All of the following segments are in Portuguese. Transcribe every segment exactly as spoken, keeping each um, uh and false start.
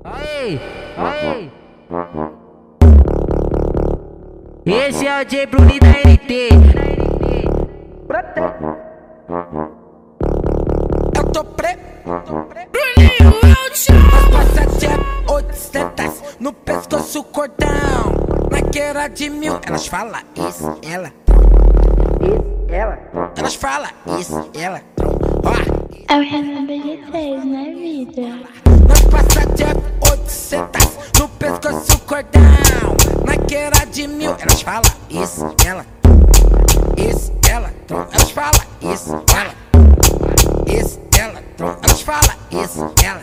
Aí, aí. Esse é o J Bruni da N T. Eu tô pre... Bruninho é o chão. As passagetas oitocentas no pescoço cordão. Naquela de mil, elas falam isso, ela. Isso, ela. Elas falam isso, ela. Ó. É o Renan B G três, né, vida? Nós passagetas oitocentas no pescoço cordão. Naquela de mil, elas falam isso, ela. Isso, ela. Elas falam isso, ela. Isso, ela. Elas falam isso, ela.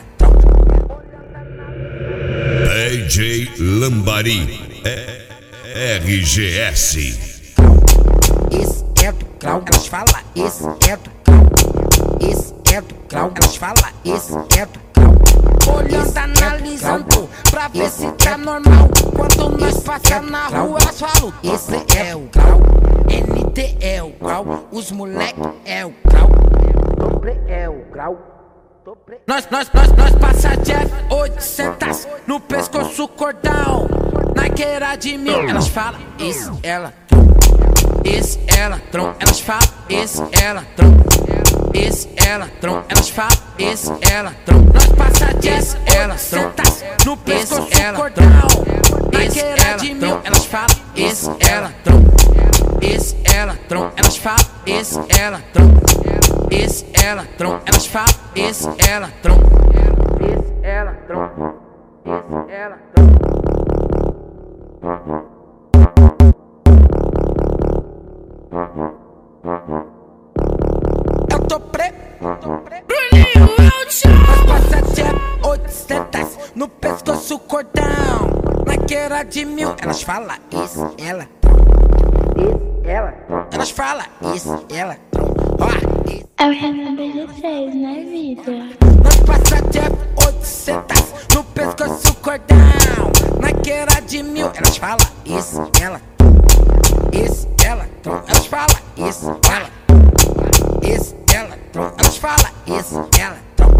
D J Lambari, R G S. Isso é do grau, elas falam isso é do grau. Isso é do grau, elas falam isso é do grau. Olhando, analisando, pra ver se tá normal. Quando nós passa na rua, elas falam esse é o grau. N T é o grau, os moleque é o grau. Dobre é o grau. Nós, nós, nós, nós passa de oitocentas no pescoço cordão. Naquela de mil, elas falam isso, ela. Isso, ela, tron, elas falam isso, ela, tron. Isso, ela, tron, elas falam isso, ela, tron. Nós passa de ela, tron, no pescoço cordão. Naquela de mil, elas falam isso, ela, tron. Isso, ela, tron, elas falam isso, ela, tron. Isso, ela, tron, elas falam isso, ela, tron. Isso, ela, tron. Isso, ela, tron. Eu tô pre... Bruninho é o chão. As passagetas oitocentas no pescoço cordão. Naquela de mil, elas falam isso, ela. Isso, ela. Elas falam isso, ela. Ó, isso. É o Renan B G três, né, vida? Nós passagetas oitocentas no pescoço cordão. Naquela de mil, elas falam isso, ela. Isso, ela. Elas falam isso, ela. Isso, ela. Elas falam isso, ela.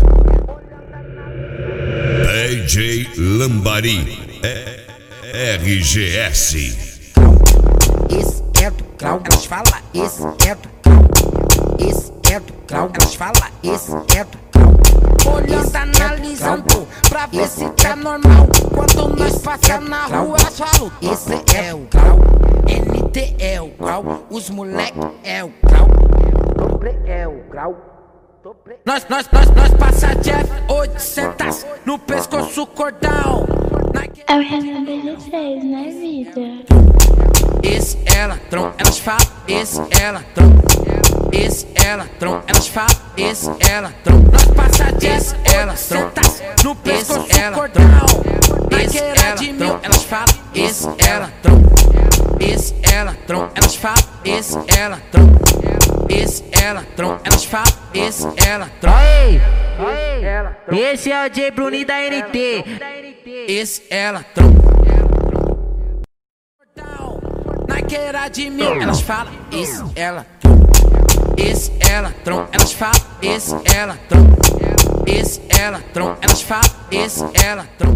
D J Lambari, R G S. Isso é do grau, elas falam isso é do grau. Isso é do grau, elas falam isso é do grau. Olhando, analisando, pra ver se tá normal. Quando nós passa na rua, elas falam esse é o grau. N T é o grau, os moleque é o grau. Dobre é o grau. Nós, nós, nós, nós passa de oitocentas no pescoço cordão. É o Renan B G três, né, vida? Isso, ela, tron, elas falam isso, ela, tron. Isso, ela, tron, elas falam isso, ela, tron. Nós passa de ela, tron, no pescoço cordão. Naquela de mil, elas falam isso, ela, tron. Isso, ela, tron, elas falam isso, ela, tron. Isso, ela, tron, elas falam isso, ela, tron. Aí, aí. Esse é o J Bruni da N T. Isso, ela, tron. Naquela de mil, elas falam isso, ela. Isso, ela, tron, elas falam isso, ela, tron. Isso, ela, tron, elas falam isso, ela, tron.